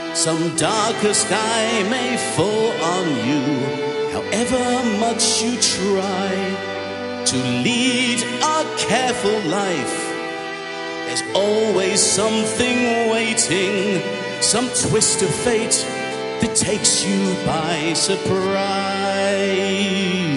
Some darker sky may fall on you, however much you try to lead a careful life. There's always something waiting, some twist of fate that takes you by surprise.